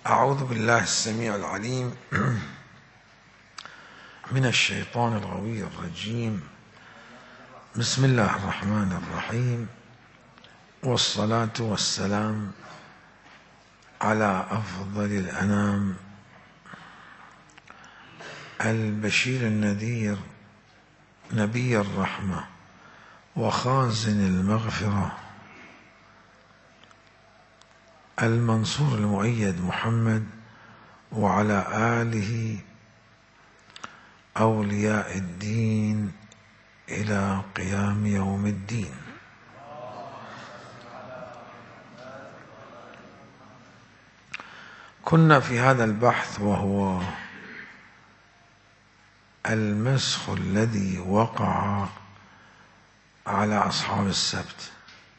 أعوذ بالله السميع العليم من الشيطان الغوي الرجيم. بسم الله الرحمن الرحيم، والصلاة والسلام على أفضل الأنام البشير النذير نبي الرحمة وخازن المغفرة المنصور المؤيد محمد، وعلى آله أولياء الدين إلى قيام يوم الدين. كنا في هذا البحث وهو المسخ الذي وقع على أصحاب السبت،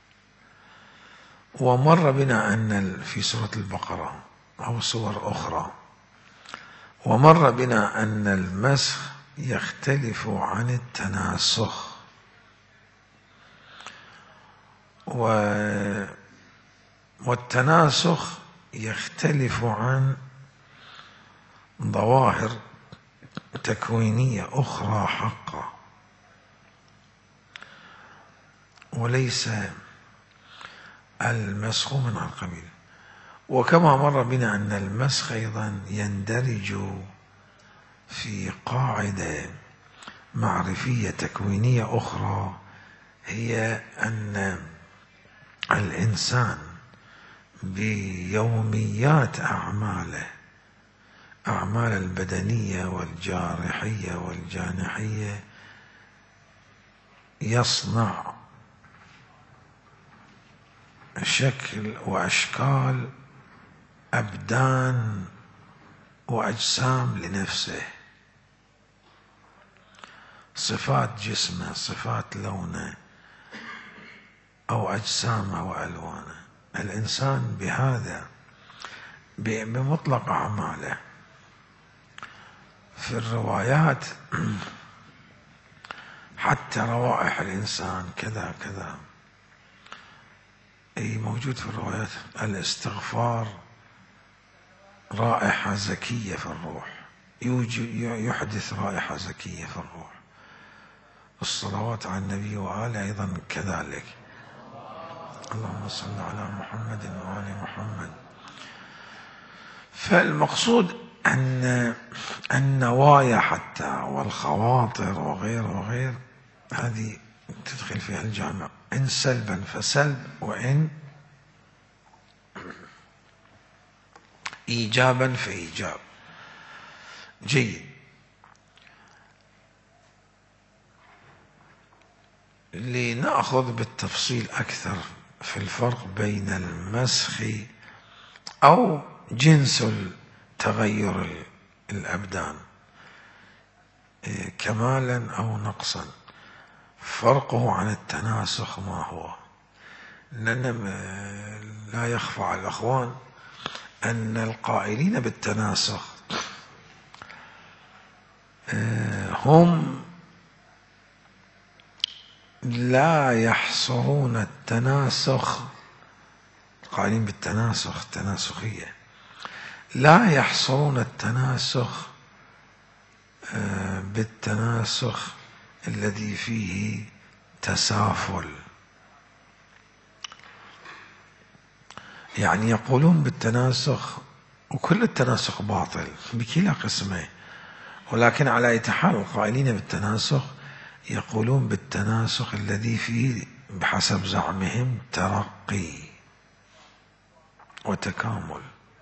ومر بنا أن في سورة البقرة أو سور أخرى، ومر بنا أن المسخ يختلف عن التناسخ، والتناسخ يختلف عن ظواهر تكوينية أخرى حقا، وليس المسخ من القبيل. وكما مر بنا أن المسخ أيضا يندرج في قاعدة معرفية تكوينية أخرى، هي أن الإنسان بيوميات أعماله، أعمال البدنية والجارحية والجانحية، يصنع شكل وأشكال أبدان وأجسام لنفسه، صفات جسمه، صفات لونه، أو أجسامه وألوانه. الإنسان بهذا بمطلق أعماله في الروايات حتى روائح الإنسان كذا كذا، أي موجود في الروايات. الاستغفار رائحة زكية في الروح، يحدث رائحة زكية في الروح. الصلوات على النبي وآله أيضا كذلك. اللهم صل على محمد وآل محمد. فالمقصود أن النوايا حتى والخواطر وغير هذه تدخل فيها الجامع، إن سلبا فسلب، وإن إيجابا فإيجاب. جيد. لنأخذ بالتفصيل أكثر في الفرق بين المسخ أو جنس تغير الأبدان كمالا أو نقصا، فرقه عن التناسخ ما هو؟ لأن لا يخفى على الأخوان أن القائلين بالتناسخ هم لا يحصرون التناسخ، القائلين بالتناسخ التناسخية لا يحصرون التناسخ بالتناسخ الذي فيه تسافل، يعني يقولون بالتناسخ، وكل التناسخ باطل بكلا قسمه، ولكن على أي حال القائلين بالتناسخ يقولون بالتناسخ الذي فيه بحسب زعمهم ترقي وتكامل.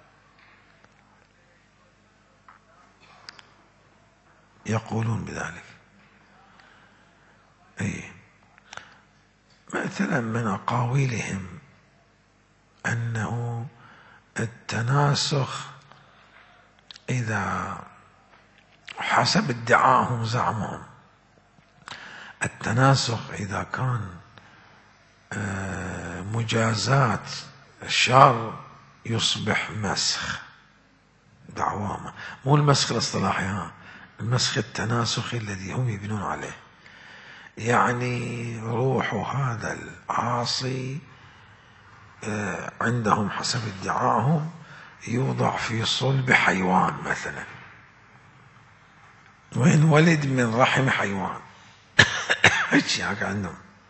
يقولون بذلك. أي مثلا من أقاويلهم أنه التناسخ إذا حسب ادعائهم زعمهم، التناسخ إذا كان مجازات الشر يصبح مسخ، دعواهم مو المسخ الاصطلاحي، المسخ التناسخي الذي هم يبنون عليه. يعني روح هذا العاصي عندهم حسب ادعائهم يوضع في صلب حيوان مثلا، وين ولد من رحم حيوان. هيك عندهم.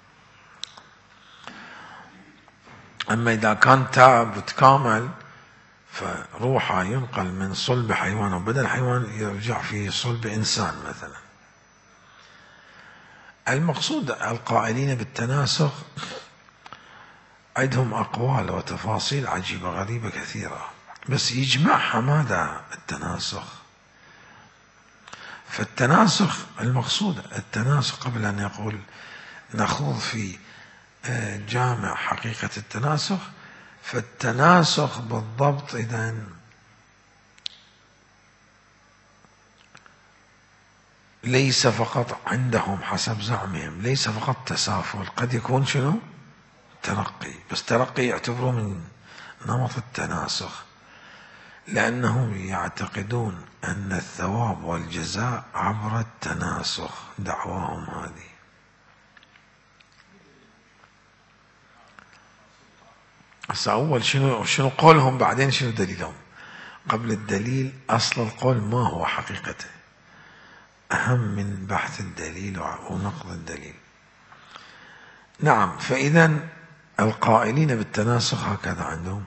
أما إذا كان تاب وتكامل فروحه ينقل من صلب حيوان وبدن حيوان يرجع في صلب إنسان مثلا. المقصود القائلين بالتناسخ عندهم أقوال وتفاصيل عجيبة غريبة كثيرة، بس يجمعها ماذا؟ التناسخ. فالتناسخ المقصود التناسخ، قبل أن يقول نخوض في جامع حقيقة التناسخ، فالتناسخ بالضبط إذن ليس فقط عندهم حسب زعمهم ليس فقط تسافل، قد يكون شنو؟ ترقي، بس ترقي يعتبروا من نمط التناسخ، لأنهم يعتقدون أن الثواب والجزاء عبر التناسخ، دعواهم هذه. هسه أول شنو قولهم، بعدين شنو دليلهم. قبل الدليل أصل القول ما هو حقيقته، أهم من بحث الدليل ونقض الدليل. نعم، فإذا القائلين بالتناسخ هكذا عندهم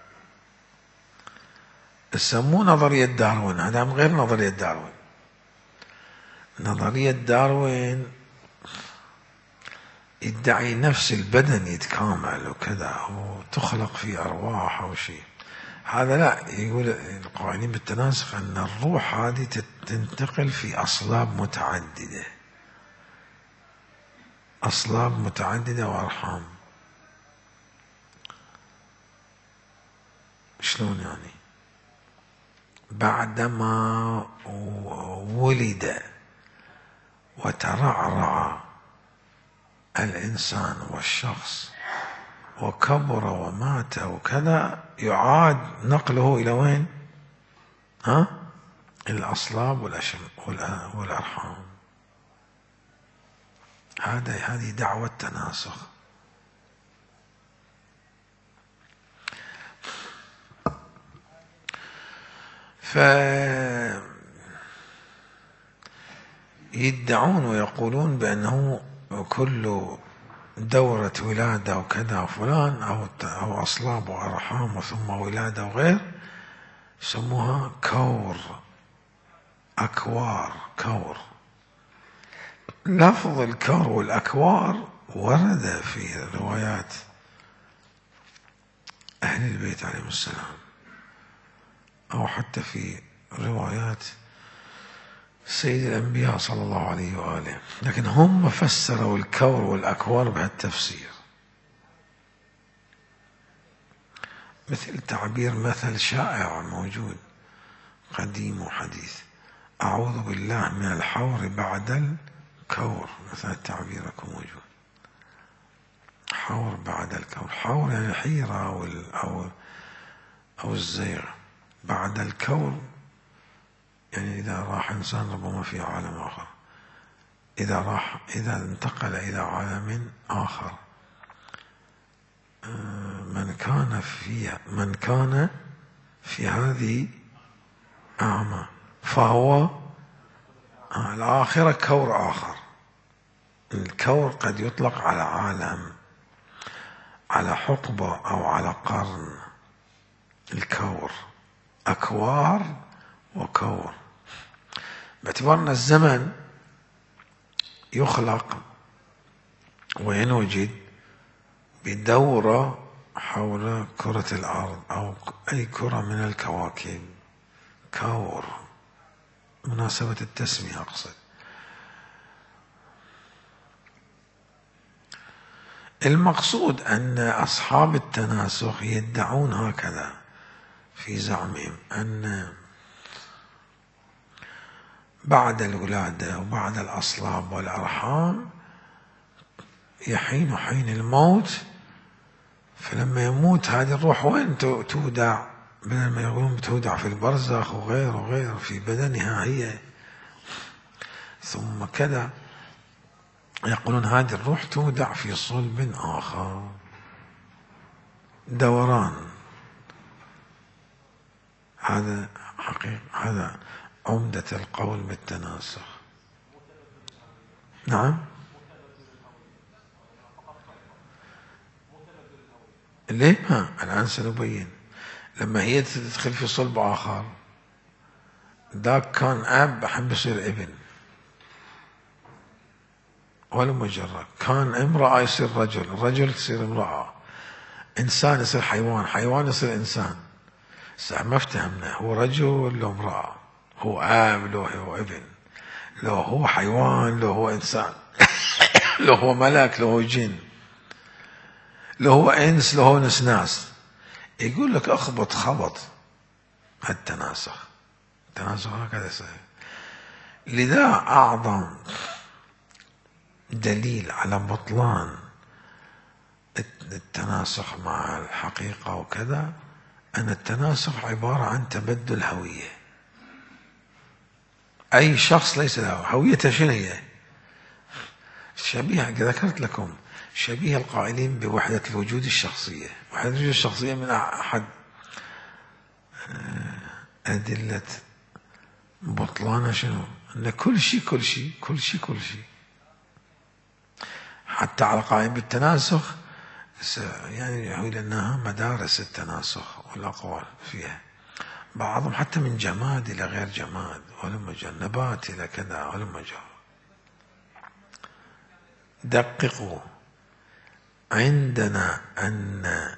يسموه نظرية داروين. هذا غير نظرية داروين. نظرية داروين يدعي نفس البدن يتكامل وكذا وتخلق فيه أرواح أو شيء. هذا لا، يقول القائلين بالتناسخ أن الروح هذه تنتقل في أصلاب متعددة، أصلاب متعددة وأرحام. شلون يعني؟ بعدما ولد وترعرع الإنسان والشخص وكبر ومات وكذا، يعاد نقله إلى وين؟ الأصلاب والأرحام. هذه دعوة التناسخ. يدعون ويقولون بأنه كل دورة ولادة وكذا فلان أو أصلاب وأرحام ثم ولادة وغير يسموها كور، أكوار، كور. لفظ الكور والأكوار ورد في روايات أهل البيت عليهم السلام، أو حتى في روايات سيد الأنبياء صلى الله عليه وآله، لكن هم فسروا الكور والأكوار بهالتفسير. مثل تعبير مثل شائع موجود قديم وحديث: أعوذ بالله من الحور بعد الكور. مثل التعبير موجود، حور بعد الكور. حور يعني الحيرة أو الزيغ. بعد الكور يعني إذا راح إنسان ربما في عالم آخر، إذا انتقل إلى عالم آخر. من كان في هذه أعمى فهو الآخرة كور آخر. الكور قد يطلق على عالم، على حقبة أو على قرن. الكور أكوار وكور، باعتبار الزمن يخلق وينوجد بدورة حول كرة الأرض أو أي كرة من الكواكب. كور، مناسبة التسمية أقصد. المقصود أن أصحاب التناسخ يدعون هكذا في زعمهم، أن بعد الولادة وبعد الأصلاب والأرحام يحين حين الموت، فلما يموت هذه الروح وين تودع؟ بدل ما يقولون تودع في البرزخ وغير في بدنها هي، ثم كذا يقولون هذه الروح تودع في صلب آخر. دوران هذا حقيقة، هذا عمدة القول بالتناسخ. نعم، ليه؟ ما الآن سنبين. لما هي تدخل في صلب آخر، ذاك كان أب أحب يصير ابن، ولا مجرد كان امرأة يصير رجل، رجل يصير امرأة، إنسان يصير حيوان، حيوان يصير إنسان. ما افتهمنا هو رجل لو امرأة، هو آب لو هو ابن، لو هو حيوان لو هو إنسان لو هو ملك لو هو جن، لو هو إنس لو هو نسناس. يقول لك أخبط خبط التناسخ. التناسخ هكذا يصير. لذا أعظم دليل على بطلان التناسخ مع الحقيقة وكذا أن التناسخ عبارة عن تبدل هوية. أي شخص ليس له هويته، شنو هي؟ شبيه، ذكرت لكم شبيه القائلين بوحدة الوجود الشخصية. وحدة الوجود الشخصية من أحد أدلة بطلان شنو؟ أن كل شيء كل شيء كل شيء كل شيء، حتى على قائم بالتناسخ يعني يقول أنها مدارس التناسخ والأقوال فيها، بعضهم حتى من جماد إلى غير جماد، ولما جاء نبات إلى كذا ولما جاء. دققوا، عندنا أن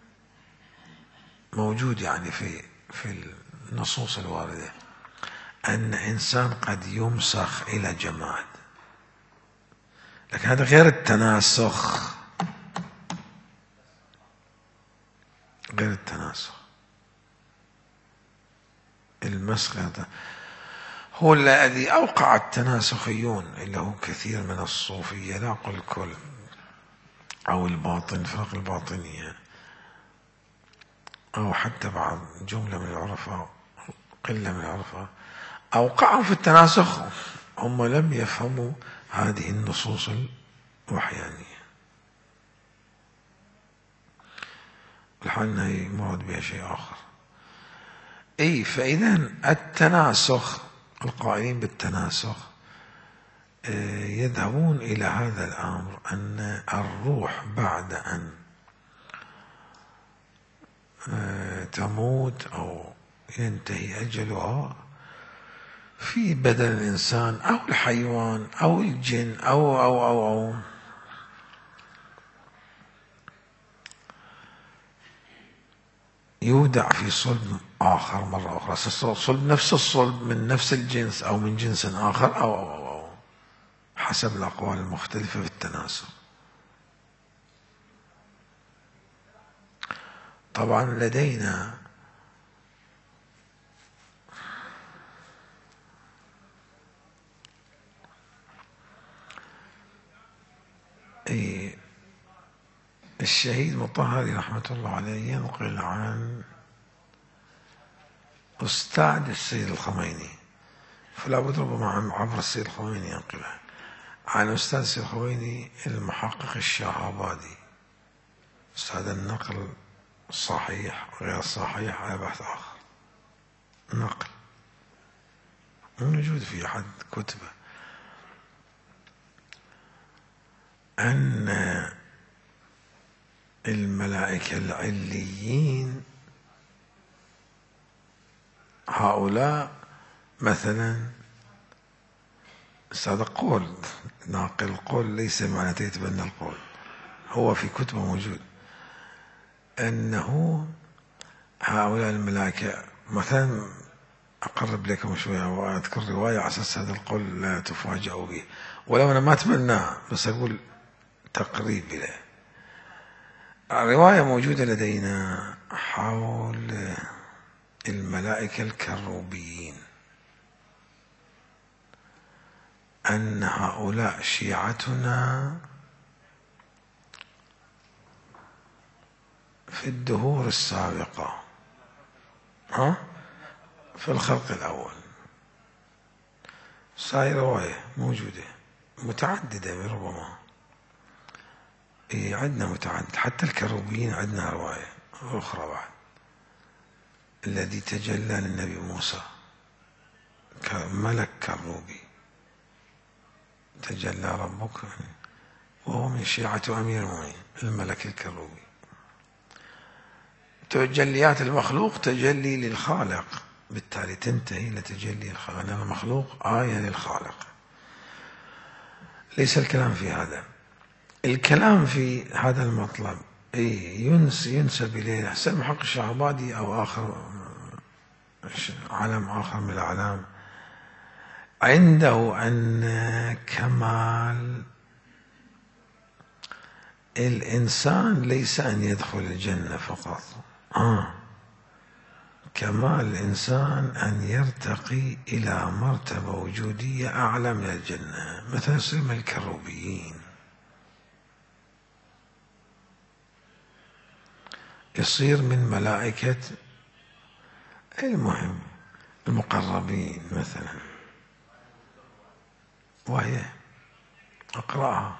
موجود يعني في النصوص الواردة أن إنسان قد يمسخ إلى جماد، لكن هذا غير التناسخ، غير التناسخ. المسخ هو الذي أوقع التناسخيون اللي هو كثير من الصوفية، لا أقول الكل، أو الباطن، الفرق الباطنية، أو حتى بعض جملة من العرفاء، قلة من العرفاء، أوقعوا في التناسخ. هم لم يفهموا هذه النصوص الوحيانية، الحال أنها مراد بها شيء آخر. فإذا التناسخ، القائلين بالتناسخ يذهبون إلى هذا الأمر، أن الروح بعد أن تموت أو ينتهي أجلها في بدن الإنسان أو الحيوان أو الجن أو يودع في صلب آخر مرة أخرى، صلب نفس الصلب من نفس الجنس أو من جنس آخر أو حسب الأقوال المختلفة في التناسخ. طبعا لدينا الشهيد مطهري رحمة الله عليه ينقل عن أستاذ السيد الخميني، فلا بد ربما عبر السيد الخميني ينقلها عن أستاذ السيد الخميني المحقق الشهابادي. هذا النقل صحيح غير صحيح على بحث آخر، نقل موجود في أحد كتبه، أن الملائكة العليين هؤلاء مثلا، هذا قول ناقل القول ليس معناته يتبنى القول، هو في كتبه موجود، أنه هؤلاء الملائكة مثلا، أقرب لكم شوية وأذكر رواية على أساس هذا القول لا تفاجئوا به، ولو أنا ما أتبناه بس أقول تقريب له. الرواية موجودة لدينا حول الملائكة الكروبيين، أن هؤلاء شيعتنا في الدهور السابقة، في الخلق الأول. هاي رواية موجودة متعددة ربما، عندنا متعدد، حتى الكروبيين عندنا رواية أخرى بعد. الذي تجلى للنبي موسى ملك كروبي، تجلى ربك وهو من شيعة أمير المؤمنين الملك الكروبي. تجليات المخلوق تجلي للخالق، بالتالي تنتهي لتجلي الخالق، لأن المخلوق آية للخالق. ليس الكلام في هذا، الكلام في هذا المطلب ينسب إليه حسن محقق الشعبادي أو آخر علم آخر من الأعلام، عنده أن كمال الإنسان ليس أن يدخل الجنة فقط، كمال الإنسان أن يرتقي إلى مرتبة وجودية أعلى من الجنة، مثل يصير من الكروبيين، يصير من ملائكة المهم المقربين مثلا، وهي أقرأها.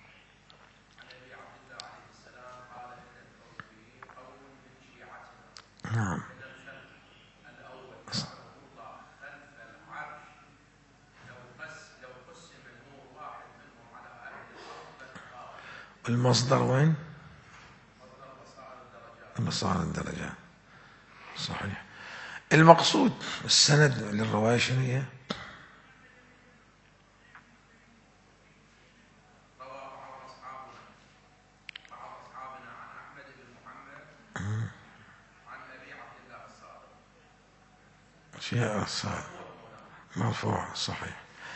نعم. المصدر وين؟ مصادر الدرجات، صحيح. المقصود السند للرواية شنو هي؟ شيء الصادق مرفوع، صحيح.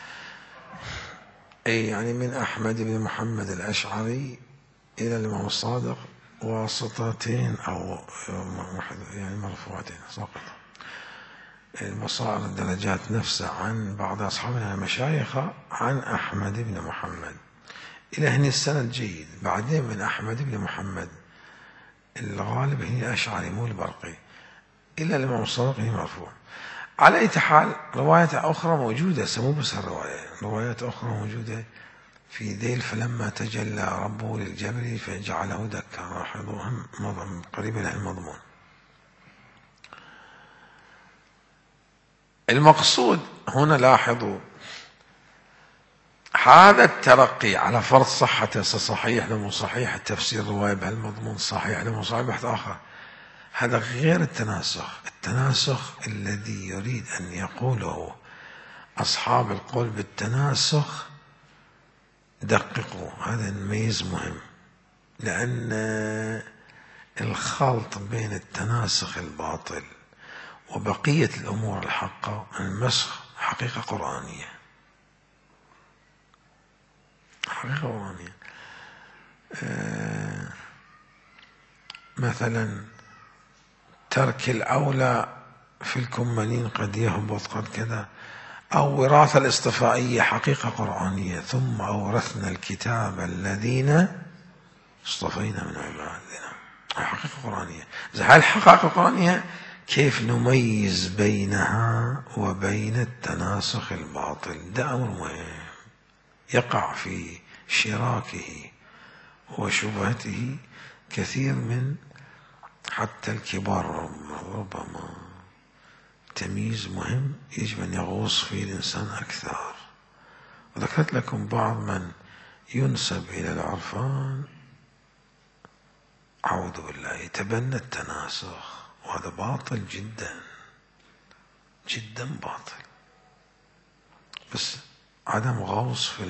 أي يعني من أحمد بن محمد الأشعري إلى الإمام الصادق واسطتين أو يعني مرفوعتين سقط. المصائر الدرجات نفسها عن بعض أصحابنا المشايخ عن أحمد بن محمد إلى هنا السند جيد. بعدين من أحمد بن محمد الغالب هي أشعري مو البرقي إلى الإمام الصادق هي مرفوع. على أي حال روايات أخرى موجودة، مو بس الرواية، روايات أخرى موجودة في ذيل فلما تجلى ربه للجبل فجعله دكا، لاحظوهم قريبا من المضمون. المقصود هنا لاحظوا هذا الترقي على فرض صحته، صحيح لو صحيح التفسير الرواية بهالمضمون، صحيح لو صحيح بحث آخر، هذا غير التناسخ. التناسخ الذي يريد أن يقوله أصحاب القول بالتناسخ دققوا، هذا الميز مهم، لأن الخلط بين التناسخ الباطل وبقية الأمور الحقة، المسخ حقيقة قرآنية، حقيقة قرآنية. مثلا ترك الأولى في الكمانين قد يهبط قد كذا، أو وراثة الاصطفائية حقيقة قرآنية، ثم أورثنا الكتاب الذين اصطفينا من عبادنا، حقيقة قرآنية. هاي الحقائق القرآنية كيف نميز بينها وبين التناسخ الباطل؟ ده أمر مهم يقع في شراكه وشبهته كثير من حتى الكبار، ربما تمييز مهم يجب أن يغوص فيه الإنسان أكثر. وذكرت لكم بعض من ينسب إلى العرفان أعوذ بالله يتبنى التناسخ، وهذا باطل جدا جدا باطل، بس عدم غوص في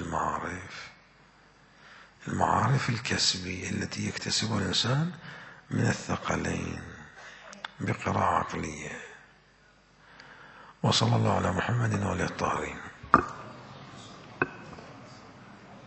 المعارف الكسبية التي يكتسبها الإنسان من الثقلين بقراءة عقلية. وصلى الله على محمد وآله الطاهرين.